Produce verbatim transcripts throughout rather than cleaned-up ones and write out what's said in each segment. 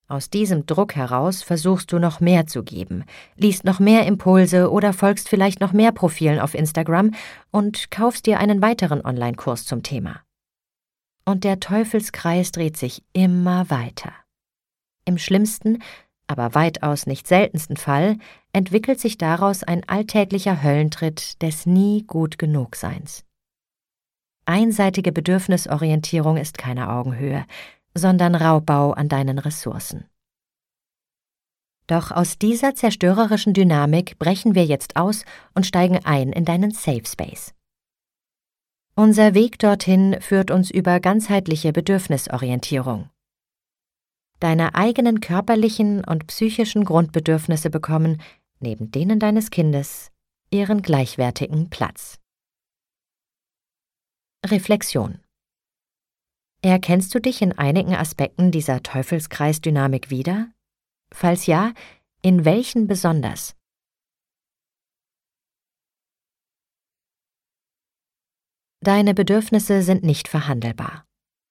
Aus diesem Druck heraus versuchst du noch mehr zu geben, liest noch mehr Impulse oder folgst vielleicht noch mehr Profilen auf Instagram und kaufst dir einen weiteren Online-Kurs zum Thema. Und der Teufelskreis dreht sich immer weiter. Im schlimmsten, aber weitaus nicht seltensten Fall entwickelt sich daraus ein alltäglicher Höllentritt des nie gut genug Seins. Einseitige Bedürfnisorientierung ist keine Augenhöhe, sondern Raubbau an deinen Ressourcen. Doch aus dieser zerstörerischen Dynamik brechen wir jetzt aus und steigen ein in deinen Safe Space. Unser Weg dorthin führt uns über ganzheitliche Bedürfnisorientierung. Deine eigenen körperlichen und psychischen Grundbedürfnisse bekommen, neben denen deines Kindes, ihren gleichwertigen Platz. Reflexion. Erkennst du dich in einigen Aspekten dieser Teufelskreisdynamik wieder? Falls ja, in welchen besonders? Deine Bedürfnisse sind nicht verhandelbar.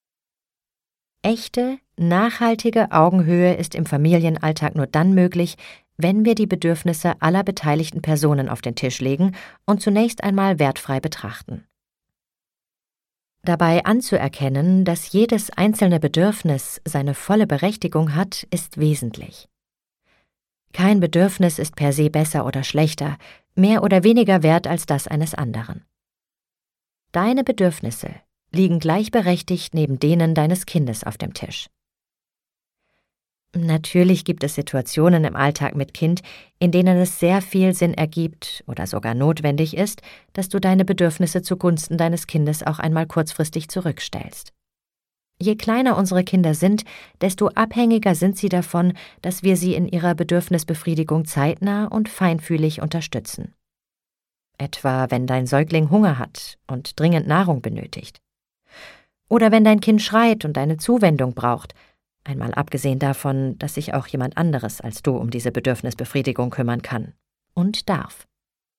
Echte, nachhaltige Augenhöhe ist im Familienalltag nur dann möglich, wenn wir die Bedürfnisse aller beteiligten Personen auf den Tisch legen und zunächst einmal wertfrei betrachten. Dabei anzuerkennen, dass jedes einzelne Bedürfnis seine volle Berechtigung hat, ist wesentlich. Kein Bedürfnis ist per se besser oder schlechter, mehr oder weniger wert als das eines anderen. Deine Bedürfnisse liegen gleichberechtigt neben denen deines Kindes auf dem Tisch. Natürlich gibt es Situationen im Alltag mit Kind, in denen es sehr viel Sinn ergibt oder sogar notwendig ist, dass du deine Bedürfnisse zugunsten deines Kindes auch einmal kurzfristig zurückstellst. Je kleiner unsere Kinder sind, desto abhängiger sind sie davon, dass wir sie in ihrer Bedürfnisbefriedigung zeitnah und feinfühlig unterstützen. Etwa wenn dein Säugling Hunger hat und dringend Nahrung benötigt. Oder wenn dein Kind schreit und deine Zuwendung braucht, einmal abgesehen davon, dass sich auch jemand anderes als du um diese Bedürfnisbefriedigung kümmern kann und darf.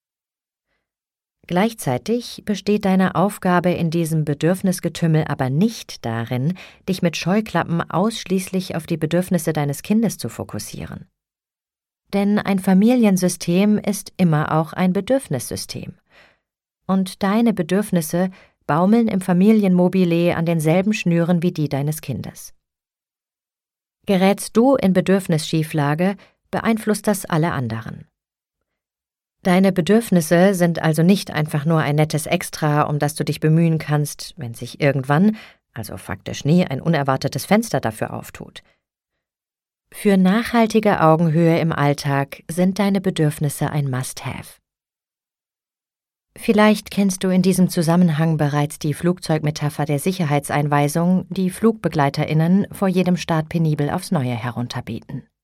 Gleichzeitig besteht deine Aufgabe in diesem Bedürfnisgetümmel aber nicht darin, dich mit Scheuklappen ausschließlich auf die Bedürfnisse deines Kindes zu fokussieren. Denn ein Familiensystem ist immer auch ein Bedürfnissystem. Und deine Bedürfnisse baumeln im Familienmobile an denselben Schnüren wie die deines Kindes. Gerätst du in Bedürfnisschieflage, beeinflusst das alle anderen. Deine Bedürfnisse sind also nicht einfach nur ein nettes Extra, um das du dich bemühen kannst, wenn sich irgendwann, also faktisch nie, ein unerwartetes Fenster dafür auftut. Für nachhaltige Augenhöhe im Alltag sind deine Bedürfnisse ein Must-Have. Vielleicht kennst du in diesem Zusammenhang bereits die Flugzeugmetapher der Sicherheitseinweisung, die FlugbegleiterInnen vor jedem Start penibel aufs Neue herunterbieten.